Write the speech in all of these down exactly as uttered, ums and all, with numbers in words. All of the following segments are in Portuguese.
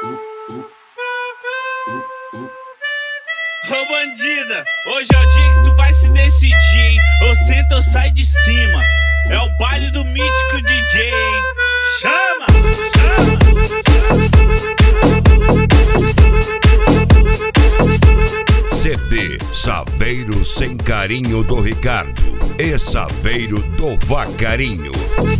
Ô bandida, hoje é o dia que tu vai se decidir, hein? Ou senta ou sai de cima. É o baile do mítico D J, hein? Chama! Chama! C D Saveiro Sem Carinho do Ricardo e Saveiro do Vacarinho.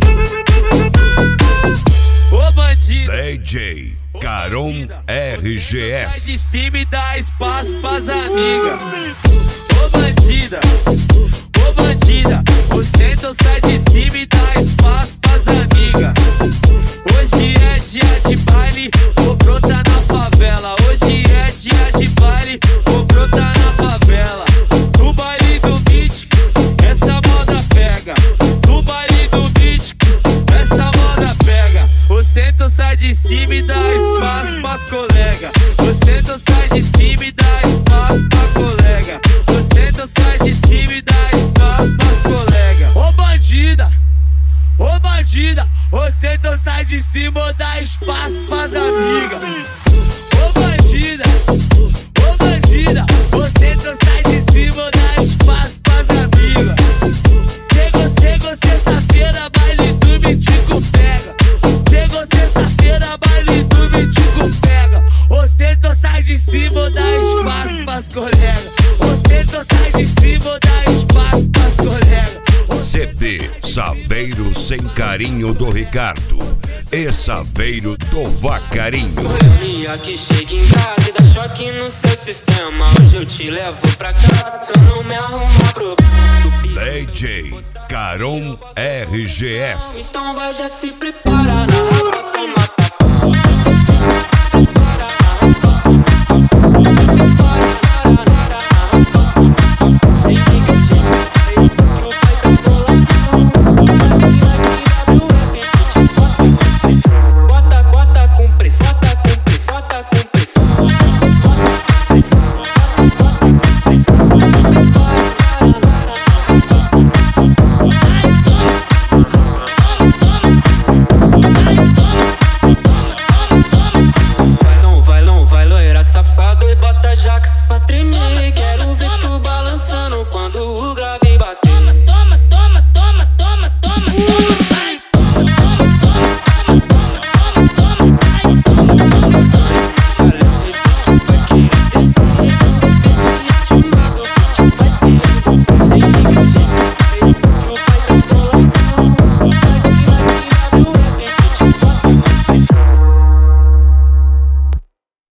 Ô bandido, D J Caron R G sai de S. cima e dá espaço pras amigas. Ô bandida, ô bandida, o senta sai de cima e dá espaço pras amigas. Hoje é dia de baile, vou brotar na favela. Hoje é dia de baile, vou brotar na favela. No baile do mítico, essa moda pega. No baile do mítico, essa moda pega. O senta sai de cima e dá espaço pras colega. O senta sai de cima e dá espaço pra colega. O senta sai de cima e dá espaço pras colega. Ô bandida, ô bandida, você então sai de cima ou dá espaço pras amigas. Ô bandida, ô bandida, você então sai de cima ou dá espaço pras amigas. Chegou, chegou sexta-feira, baile do mítico pega. Chegou sexta-feira, baile do mítico pega. Você então sai de cima ou dá espaço pras colegas. Você então sai de cima ou dá espaço pras colegas. C D Saveiro Sem Carinho do Ricardo e Saveiro do Vacarinho. Minha que chega em casa e dá choque no seu sistema. Hoje eu te levo pra cá, só não me arruma problema. D J Caron R G S. Então vai, já se prepara na rua.